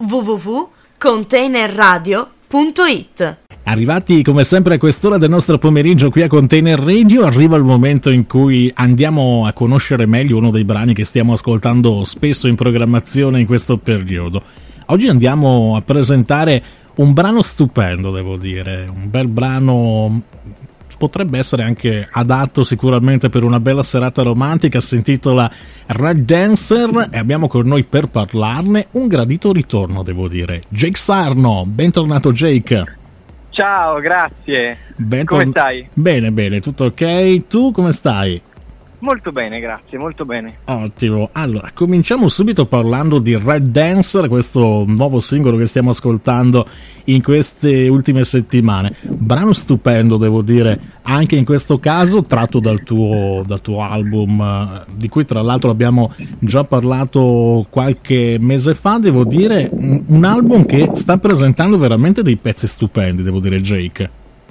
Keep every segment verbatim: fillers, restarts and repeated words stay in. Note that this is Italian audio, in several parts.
w w w punto container radio punto it. Arrivati come sempre a quest'ora del nostro pomeriggio qui a Container Radio, arriva il momento in cui andiamo a conoscere meglio uno dei brani che stiamo ascoltando spesso in programmazione in questo periodo. Oggi andiamo a presentare un brano stupendo, devo dire, un bel brano, potrebbe essere anche adatto sicuramente per una bella serata romantica, si intitola Red Dancer e abbiamo con noi per parlarne un gradito ritorno, devo dire, Jake Sarno. Bentornato Jake. Ciao, grazie. Bentorn- come stai? Bene, bene, tutto ok. Tu come stai? Molto bene, grazie, molto bene. Ottimo. Allora, cominciamo subito parlando di Red Dancer, questo nuovo singolo che stiamo ascoltando in queste ultime settimane. Brano stupendo, devo dire, anche in questo caso tratto dal tuo, dal tuo album, di cui tra l'altro abbiamo già parlato qualche mese fa. Devo dire, un album che sta presentando veramente dei pezzi stupendi, devo dire, Jake.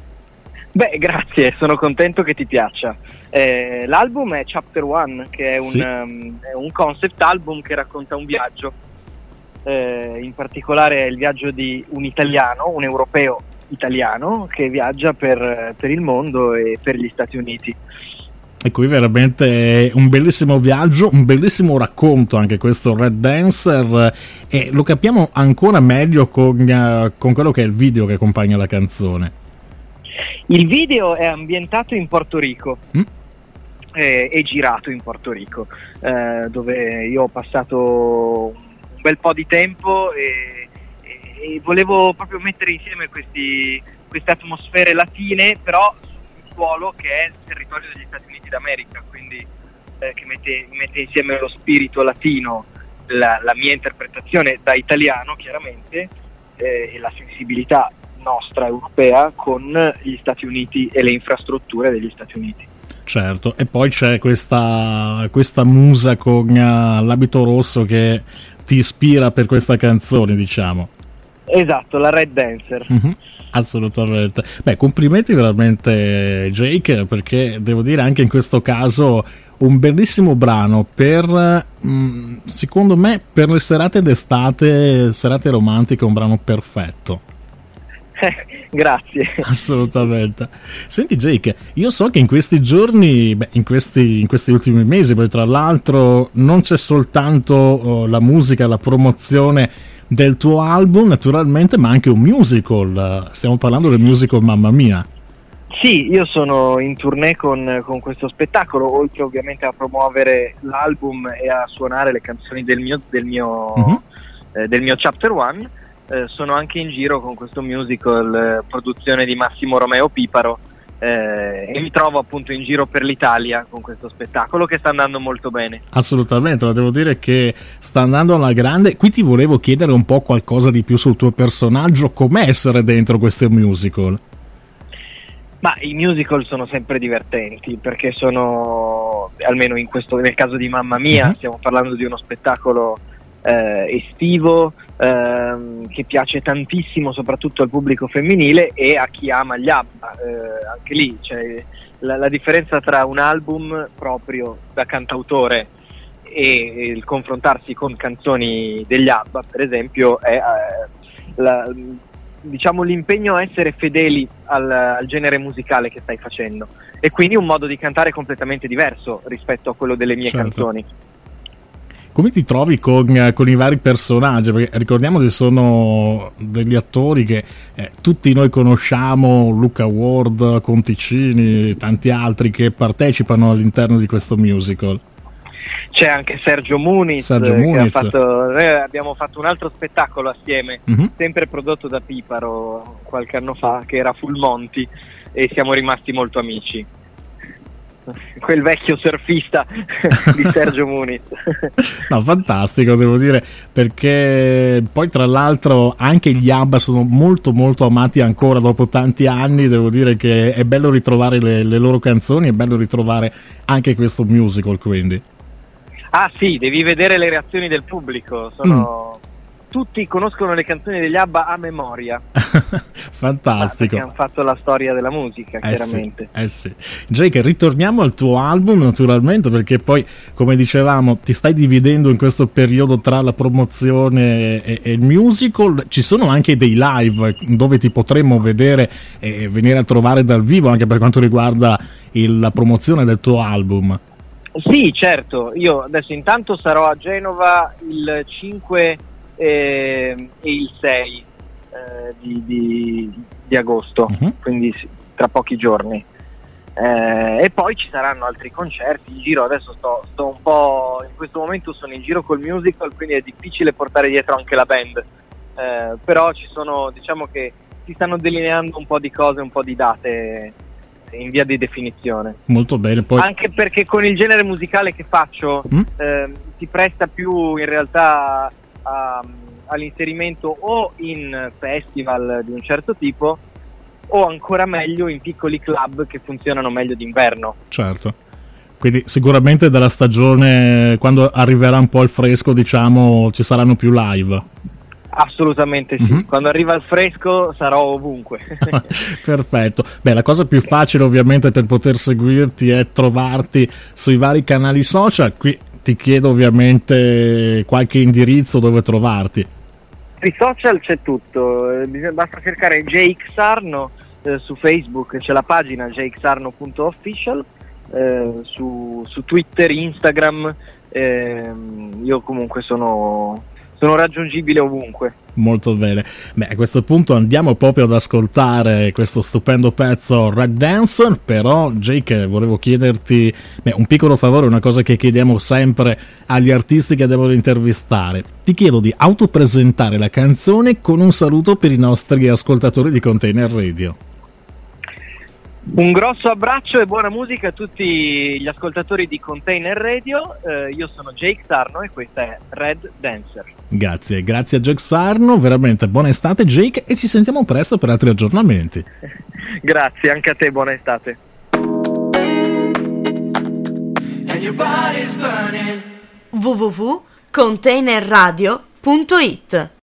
Beh, grazie, sono contento che ti piaccia. Eh, l'album è Chapter One, che è un, sì. um, è un concept album che racconta un viaggio, eh, in particolare è il viaggio di un italiano, un europeo italiano che viaggia per, per il mondo e per gli Stati Uniti. E qui veramente un bellissimo viaggio, un bellissimo racconto anche questo Red Dancer, e lo capiamo ancora meglio con, uh, con quello che è il video che accompagna la canzone. Il video è ambientato in Porto Rico. Mm? È, è girato in Porto Rico, eh, dove io ho passato un bel po' di tempo e, e, e volevo proprio mettere insieme questi, queste atmosfere latine, però su un suolo che è il territorio degli Stati Uniti d'America, quindi eh, che mette, mette insieme lo spirito latino, la, la mia interpretazione da italiano chiaramente, eh, e la sensibilità nostra europea con gli Stati Uniti e le infrastrutture degli Stati Uniti. Certo, e poi c'è questa, questa musa con uh, l'abito rosso che ti ispira per questa canzone, diciamo. Esatto, la Red Dancer. Mm-hmm, assolutamente. Beh, complimenti veramente Jake, perché devo dire anche in questo caso un bellissimo brano per, mh, secondo me, per le serate d'estate, serate romantiche, un brano perfetto. Grazie. Assolutamente. Senti Jake, io so che in questi giorni, beh, in questi, in questi ultimi mesi, poi tra l'altro non c'è soltanto oh, la musica, la promozione del tuo album naturalmente, ma anche un musical. Stiamo parlando del musical Mamma Mia. Sì, io sono in tournée con, con questo spettacolo, oltre ovviamente a promuovere l'album e a suonare le canzoni del mio, del mio, mm-hmm. eh, del mio Chapter One. Eh, sono anche in giro con questo musical, eh, produzione di Massimo Romeo Piparo, eh, e mi trovo appunto in giro per l'Italia con questo spettacolo che sta andando molto bene. Assolutamente, lo devo dire che sta andando alla grande. Qui ti volevo chiedere un po' qualcosa di più sul tuo personaggio, com'è essere dentro questo musical? Ma i musical sono sempre divertenti perché sono, almeno in questo, nel caso di Mamma Mia, mm-hmm. stiamo parlando di uno spettacolo eh, estivo, ehm, che piace tantissimo soprattutto al pubblico femminile e a chi ama gli ABBA. Eh, anche lì c'è la, la differenza tra un album proprio da cantautore e il confrontarsi con canzoni degli ABBA, per esempio, è eh, la, diciamo l'impegno a essere fedeli al, al genere musicale che stai facendo, e quindi un modo di cantare completamente diverso rispetto a quello delle mie certo. canzoni. Come ti trovi con, con i vari personaggi? Perché ricordiamo che sono degli attori che eh, tutti noi conosciamo, Luca Ward, Conticini, tanti altri che partecipano all'interno di questo musical. C'è anche Sergio Muniz, Sergio che Muniz. ha fatto, noi abbiamo fatto un altro spettacolo assieme, mm-hmm. sempre prodotto da Piparo qualche anno fa, che era Full Monty, e siamo rimasti molto amici. Quel vecchio surfista di Sergio Muniz. No, fantastico, devo dire, perché poi tra l'altro anche gli ABBA sono molto molto amati ancora dopo tanti anni. Devo dire che è bello ritrovare le, le loro canzoni, è bello ritrovare anche questo musical, quindi. Ah sì, devi vedere le reazioni del pubblico, sono, tutti conoscono le canzoni degli ABBA a memoria. Fantastico. Perché hanno fatto la storia della musica, eh chiaramente. Sì, eh sì. Jake, ritorniamo al tuo album naturalmente, perché poi, come dicevamo, ti stai dividendo in questo periodo tra la promozione e, e il musical. Ci sono anche dei live dove ti potremmo vedere e venire a trovare dal vivo, anche per quanto riguarda il, la promozione del tuo album. Sì, certo. Io adesso intanto sarò a Genova il cinque e il sei eh, di, di, di agosto, uh-huh. quindi tra pochi giorni. Eh, e poi ci saranno altri concerti in giro. Adesso sto, sto un po', in questo momento sono in giro col musical, quindi è difficile portare dietro anche la band. Eh, però ci sono, diciamo che si stanno delineando un po' di cose, un po' di date in via di definizione. Molto bene. Poi... anche perché con il genere musicale che faccio mm? eh, si presta più in realtà a, all'inserimento o in festival di un certo tipo o ancora meglio in piccoli club che funzionano meglio d'inverno. Certo. Quindi sicuramente dalla stagione, quando arriverà un po' il fresco, diciamo, ci saranno più live. Assolutamente sì, mm-hmm. Quando arriva il fresco sarò ovunque. Perfetto. Beh, la cosa più facile ovviamente per poter seguirti è trovarti sui vari canali social. Qui ti chiedo ovviamente qualche indirizzo dove trovarti. Sui social c'è tutto, basta cercare Jake Sarno eh, su Facebook, c'è la pagina jake sarno punto official, eh, su, su Twitter, Instagram, eh, io comunque sono... sono raggiungibile ovunque. Molto bene. Beh, a questo punto andiamo proprio ad ascoltare questo stupendo pezzo Red Dancer. Però, Jake, volevo chiederti beh, un piccolo favore, una cosa che chiediamo sempre agli artisti che devono intervistare. Ti chiedo di autopresentare la canzone con un saluto per i nostri ascoltatori di Container Radio. Un grosso abbraccio e buona musica a tutti gli ascoltatori di Container Radio. Eh, io sono Jake Sarno e questa è Red Dancer. Grazie, grazie a Jake Sarno, veramente buona estate Jake e ci sentiamo presto per altri aggiornamenti. Grazie, anche a te, buona estate. w w w punto container radio punto it